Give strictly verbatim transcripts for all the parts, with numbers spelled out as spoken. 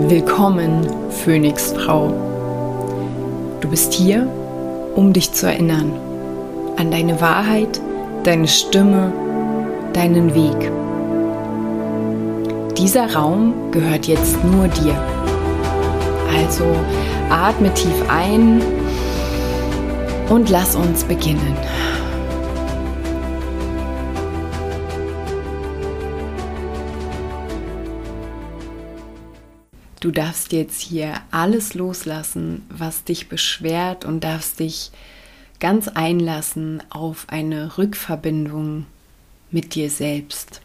Willkommen, Phönixfrau. Du bist hier, um dich zu erinnern an deine Wahrheit, deine Stimme, deinen Weg. Dieser Raum gehört jetzt nur dir. Also atme tief ein und lass uns beginnen. Du darfst jetzt hier alles loslassen, was dich beschwert, und darfst dich ganz einlassen auf eine Rückverbindung mit dir selbst.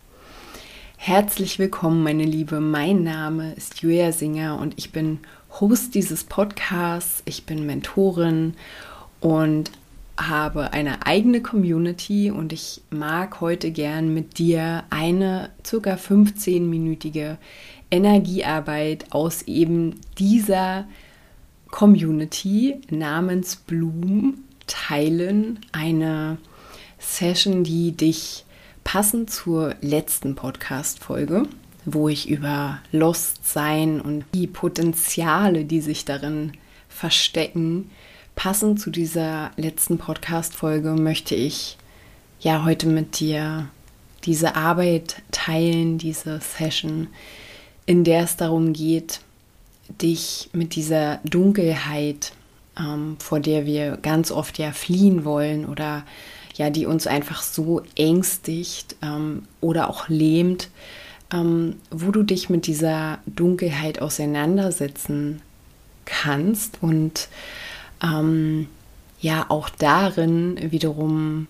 Herzlich willkommen, meine Liebe. Mein Name ist Julia Singer und ich bin Host dieses Podcasts. Ich bin Mentorin und habe eine eigene Community, und ich mag heute gern mit dir eine circa fünfzehnminütige Energiearbeit aus eben dieser Community namens Bloom teilen. Eine Session, die dich passend zur letzten Podcast-Folge, wo ich über Lost Sein und die Potenziale, die sich darin verstecken, passend zu dieser letzten Podcast-Folge möchte ich ja heute mit dir diese Arbeit teilen, diese Session, in der es darum geht, dich mit dieser Dunkelheit, ähm, vor der wir ganz oft ja fliehen wollen oder ja, die uns einfach so ängstigt ähm, oder auch lähmt, ähm, wo du dich mit dieser Dunkelheit auseinandersetzen kannst und ähm, ja auch darin wiederum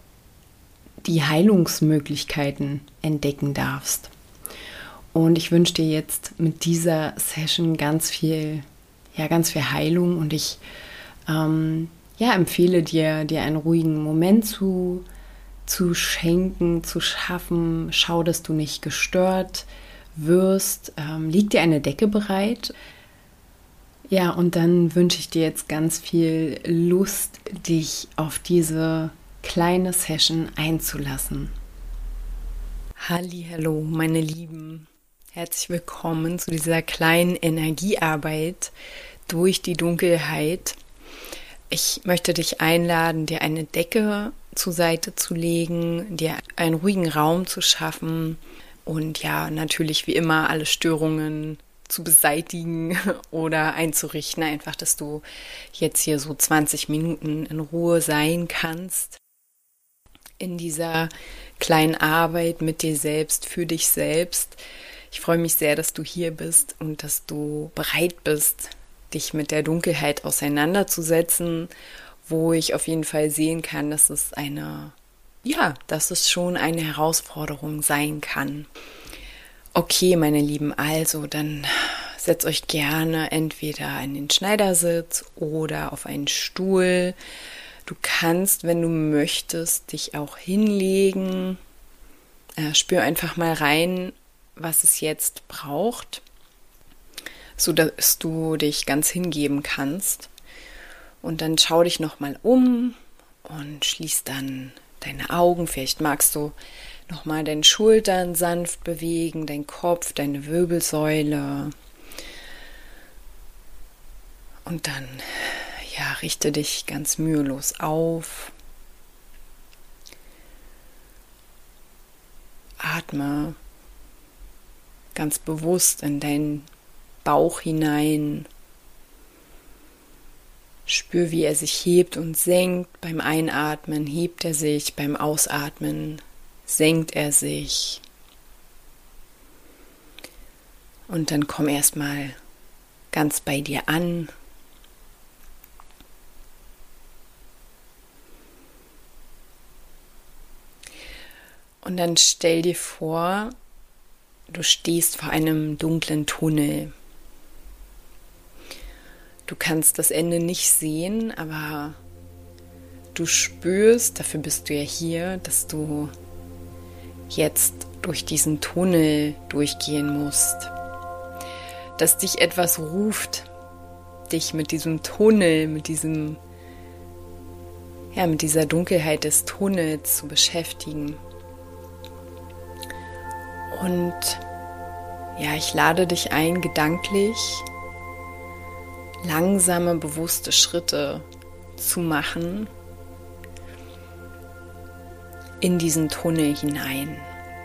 die Heilungsmöglichkeiten entdecken darfst. Und ich wünsche dir jetzt mit dieser Session ganz viel, ja, ganz viel Heilung, und ich ähm, ja, empfehle dir, dir einen ruhigen Moment zu, zu schenken, zu schaffen. Schau, dass du nicht gestört wirst. Ähm, leg dir eine Decke bereit. Ja, und dann wünsche ich dir jetzt ganz viel Lust, dich auf diese kleine Session einzulassen. Hallihallo, meine Lieben. Herzlich willkommen zu dieser kleinen Energiearbeit durch die Dunkelheit. Ich möchte dich einladen, dir eine Decke zur Seite zu legen, dir einen ruhigen Raum zu schaffen und ja, natürlich wie immer alle Störungen zu beseitigen oder einzurichten. Einfach, dass du jetzt hier so zwanzig Minuten in Ruhe sein kannst in dieser kleinen Arbeit mit dir selbst, für dich selbst. Ich freue mich sehr, dass du hier bist und dass du bereit bist, dich mit der Dunkelheit auseinanderzusetzen, wo ich auf jeden Fall sehen kann, dass es eine, ja, dass es schon eine Herausforderung sein kann. Okay, meine Lieben, also dann setzt euch gerne entweder in den Schneidersitz oder auf einen Stuhl. Du kannst, wenn du möchtest, dich auch hinlegen. Äh, spür einfach mal rein, was es jetzt braucht, so dass du dich ganz hingeben kannst. Und dann schau dich nochmal um und schließ dann deine Augen. Vielleicht magst du nochmal deine Schultern sanft bewegen, dein Kopf, deine Wirbelsäule. Und dann, ja, richte dich ganz mühelos auf. Atme ganz bewusst in deinen Bauch hinein. Spür, wie er sich hebt und senkt. Beim Einatmen hebt er sich, beim Ausatmen senkt er sich. Und dann komm erstmal ganz bei dir an. Und dann stell dir vor, du stehst vor einem dunklen Tunnel. Du kannst das Ende nicht sehen, aber du spürst, dafür bist du ja hier, dass du jetzt durch diesen Tunnel durchgehen musst. Dass dich etwas ruft, dich mit diesem Tunnel, mit diesem, ja, mit dieser Dunkelheit des Tunnels zu beschäftigen. Und Ja, ich lade dich ein, gedanklich langsame, bewusste Schritte zu machen in diesen Tunnel hinein.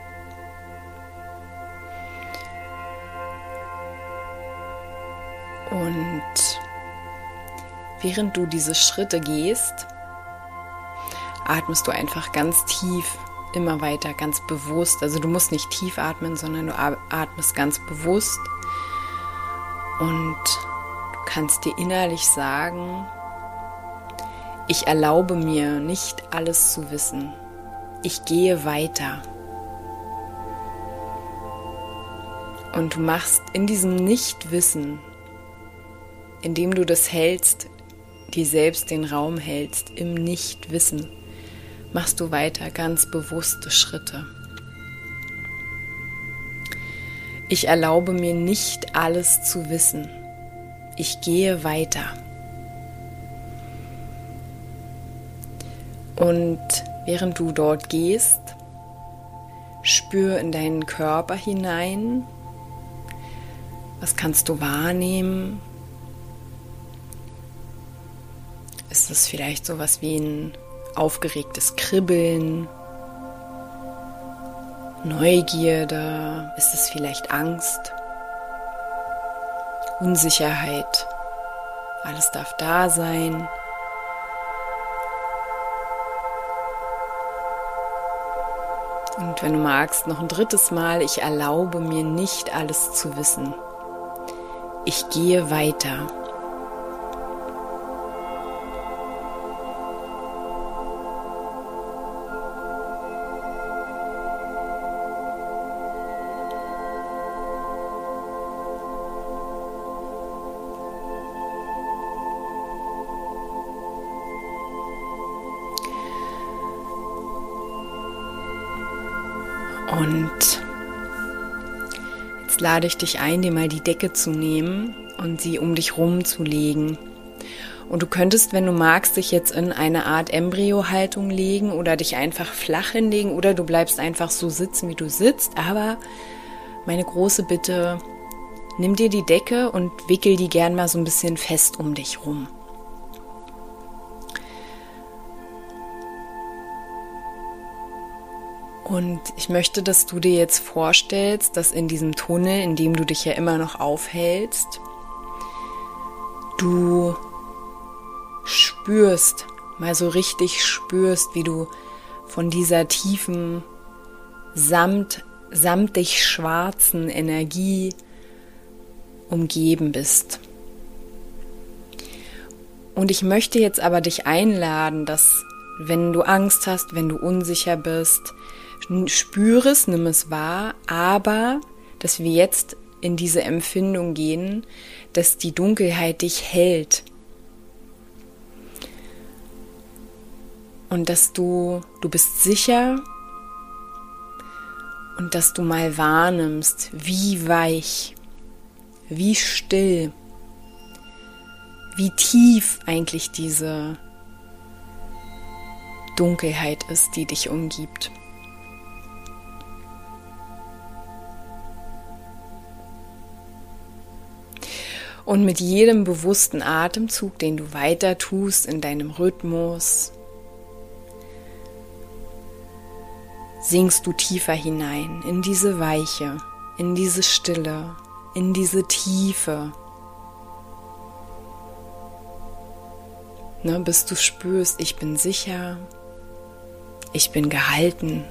Und während du diese Schritte gehst, atmest du einfach ganz tief, immer weiter, ganz bewusst. Also du musst nicht tief atmen, sondern du atmest ganz bewusst. Und du kannst dir innerlich sagen, ich erlaube mir nicht alles zu wissen. Ich gehe weiter. Und du machst in diesem Nichtwissen, indem du das hältst, dir selbst den Raum hältst, im Nichtwissen, machst du weiter ganz bewusste Schritte. Ich erlaube mir nicht alles zu wissen. Ich gehe weiter. Und während du dort gehst, spür in deinen Körper hinein. Was kannst du wahrnehmen? Ist es vielleicht sowas wie ein aufgeregtes Kribbeln, Neugierde? Ist es vielleicht Angst, Unsicherheit? Alles darf da sein. Und wenn du magst, noch ein drittes Mal, ich erlaube mir nicht alles zu wissen. Ich gehe weiter. Und jetzt lade ich dich ein, dir mal die Decke zu nehmen und sie um dich rum zu legen. Und du könntest, wenn du magst, dich jetzt in eine Art Embryo-Haltung legen oder dich einfach flach hinlegen oder du bleibst einfach so sitzen, wie du sitzt. Aber meine große Bitte, nimm dir die Decke und wickel die gern mal so ein bisschen fest um dich rum. Und ich möchte, dass du dir jetzt vorstellst, dass in diesem Tunnel, in dem du dich ja immer noch aufhältst, du spürst, mal so richtig spürst, wie du von dieser tiefen, samt, samtig schwarzen Energie umgeben bist. Und ich möchte jetzt aber dich einladen, dass, wenn du Angst hast, wenn du unsicher bist, spüre es, nimm es wahr, aber dass wir jetzt in diese Empfindung gehen, dass die Dunkelheit dich hält. Und dass du, du bist sicher und dass du mal wahrnimmst, wie weich, wie still, wie tief eigentlich diese Dunkelheit ist, die dich umgibt. Und mit jedem bewussten Atemzug, den du weiter tust in deinem Rhythmus, sinkst du tiefer hinein in diese Weiche, in diese Stille, in diese Tiefe. Ne, bis du spürst, ich bin sicher, ich bin gehalten.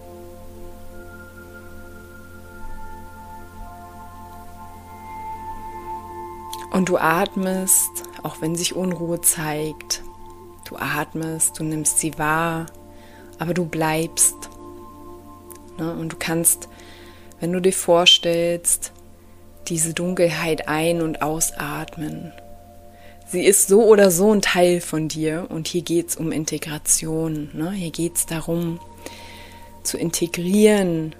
Und du atmest, auch wenn sich Unruhe zeigt. Du atmest, du nimmst sie wahr, aber du bleibst. Ne? Und du kannst, wenn du dir vorstellst, diese Dunkelheit ein- und ausatmen. Sie ist so oder so ein Teil von dir und hier geht es um Integration. Ne? Hier geht es darum, zu integrieren,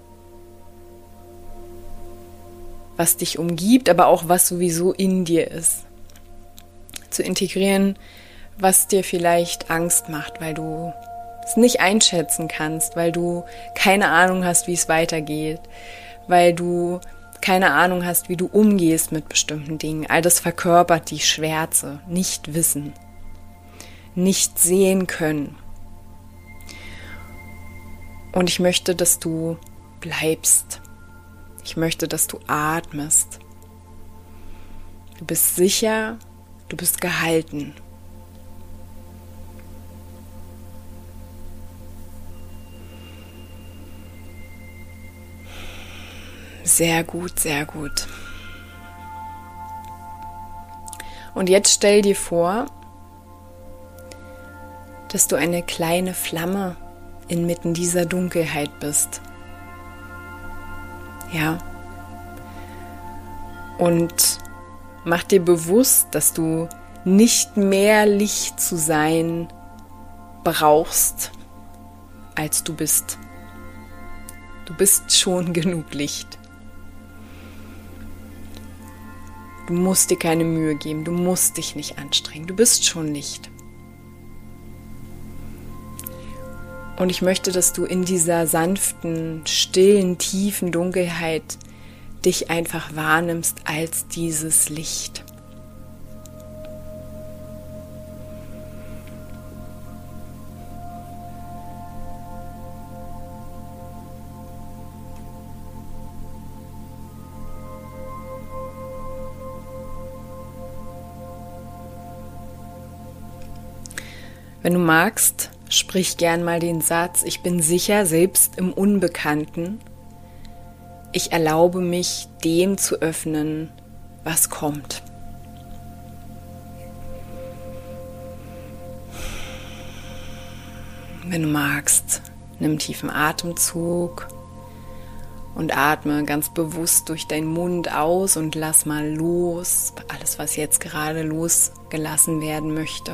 was dich umgibt, aber auch was sowieso in dir ist. Zu integrieren, was dir vielleicht Angst macht, weil du es nicht einschätzen kannst, weil du keine Ahnung hast, wie es weitergeht, weil du keine Ahnung hast, wie du umgehst mit bestimmten Dingen. All das verkörpert die Schwärze, nicht wissen, nicht sehen können. Und ich möchte, dass du bleibst. Ich möchte, dass du atmest. Du bist sicher, du bist gehalten. Sehr gut, sehr gut. Und jetzt stell dir vor, dass du eine kleine Flamme inmitten dieser Dunkelheit bist. Ja. Und mach dir bewusst, dass du nicht mehr Licht zu sein brauchst, als du bist. Du bist schon genug Licht. Du musst dir keine Mühe geben, du musst dich nicht anstrengen, du bist schon Licht. Und ich möchte, dass du in dieser sanften, stillen, tiefen Dunkelheit dich einfach wahrnimmst als dieses Licht. Wenn du magst, sprich gern mal den Satz: Ich bin sicher, selbst im Unbekannten. Ich erlaube mich, dem zu öffnen, was kommt. Wenn du magst, nimm einen tiefen Atemzug und atme ganz bewusst durch deinen Mund aus und lass mal los, alles, was jetzt gerade losgelassen werden möchte.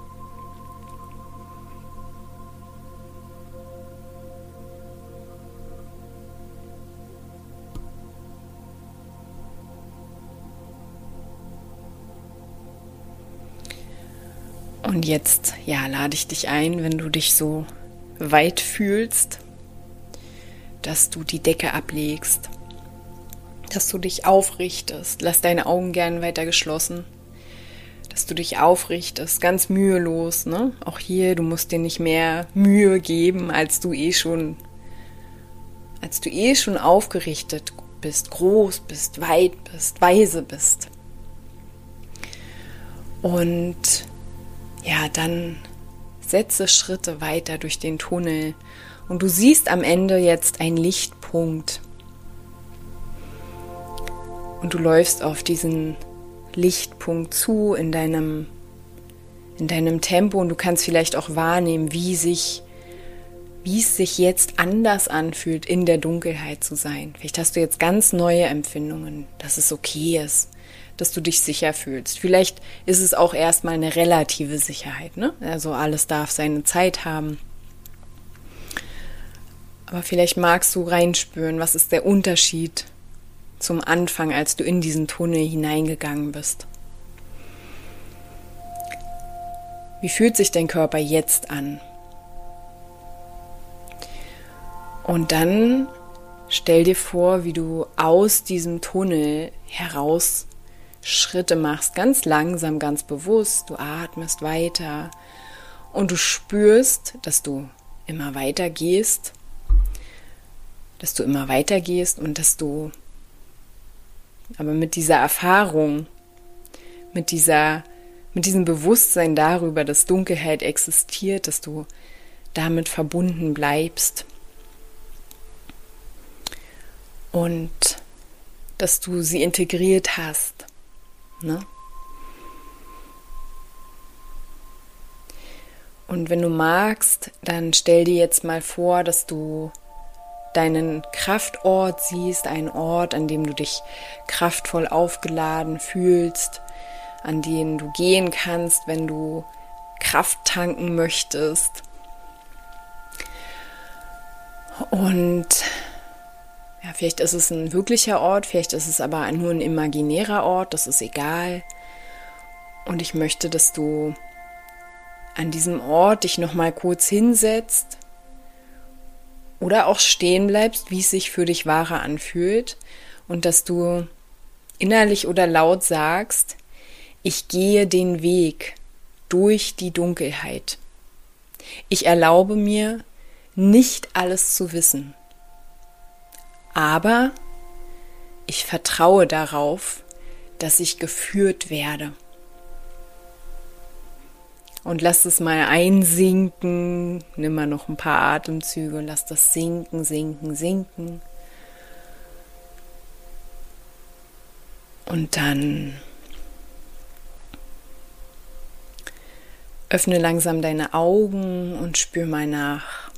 Und jetzt, ja, lade ich dich ein, wenn du dich so weit fühlst, dass du die Decke ablegst, dass du dich aufrichtest. Lass deine Augen gern weiter geschlossen, dass du dich aufrichtest, ganz mühelos, ne? Auch hier, du musst dir nicht mehr Mühe geben, als du eh schon, als du eh schon aufgerichtet bist, groß bist, weit bist, weise bist. Und ja, dann setze Schritte weiter durch den Tunnel und du siehst am Ende jetzt einen Lichtpunkt. Und du läufst auf diesen Lichtpunkt zu in deinem, in deinem Tempo und du kannst vielleicht auch wahrnehmen, wie sich, wie es sich jetzt anders anfühlt, in der Dunkelheit zu sein. Vielleicht hast du jetzt ganz neue Empfindungen, dass es okay ist, dass du dich sicher fühlst. Vielleicht ist es auch erstmal eine relative Sicherheit, ne? Also alles darf seine Zeit haben. Aber vielleicht magst du reinspüren, was ist der Unterschied zum Anfang, als du in diesen Tunnel hineingegangen bist. Wie fühlt sich dein Körper jetzt an? Und dann stell dir vor, wie du aus diesem Tunnel heraus Schritte machst, ganz langsam, ganz bewusst. Du atmest weiter und du spürst, dass du immer weiter gehst, dass du immer weiter gehst und dass du aber mit dieser Erfahrung, mit dieser, mit diesem Bewusstsein darüber, dass Dunkelheit existiert, dass du damit verbunden bleibst und dass du sie integriert hast. Ne? Und wenn du magst, dann stell dir jetzt mal vor, dass du deinen Kraftort siehst, einen Ort, an dem du dich kraftvoll aufgeladen fühlst, an den du gehen kannst, wenn du Kraft tanken möchtest. Und ja, vielleicht ist es ein wirklicher Ort, vielleicht ist es aber nur ein imaginärer Ort, das ist egal. Und ich möchte, dass du an diesem Ort dich nochmal kurz hinsetzt oder auch stehen bleibst, wie es sich für dich wahrer anfühlt und dass du innerlich oder laut sagst, ich gehe den Weg durch die Dunkelheit. Ich erlaube mir, nicht alles zu wissen, aber ich vertraue darauf, dass ich geführt werde. Und lass es mal einsinken, nimm mal noch ein paar Atemzüge, lass das sinken, sinken, sinken. Und dann öffne langsam deine Augen und spür mal nach.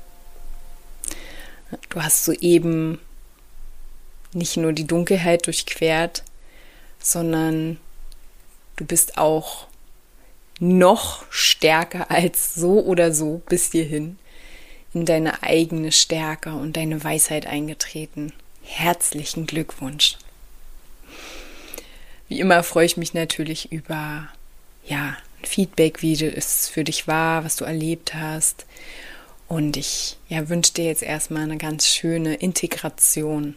Du hast soeben nicht nur die Dunkelheit durchquert, sondern du bist auch noch stärker als so oder so bis hierhin in deine eigene Stärke und deine Weisheit eingetreten. Herzlichen Glückwunsch. Wie immer freue ich mich natürlich über ja, ein Feedback, wie es für dich war, was du erlebt hast. Und ich ja, wünsche dir jetzt erstmal eine ganz schöne Integration.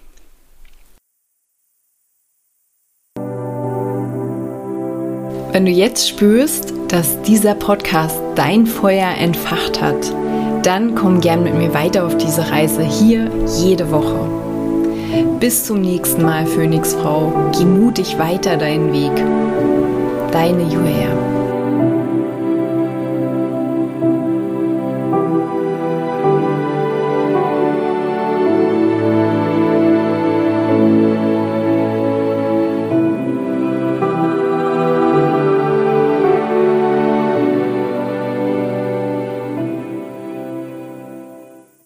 Wenn du jetzt spürst, dass dieser Podcast dein Feuer entfacht hat, dann komm gern mit mir weiter auf diese Reise hier jede Woche. Bis zum nächsten Mal, Phönixfrau. Geh mutig weiter deinen Weg. Deine Julia.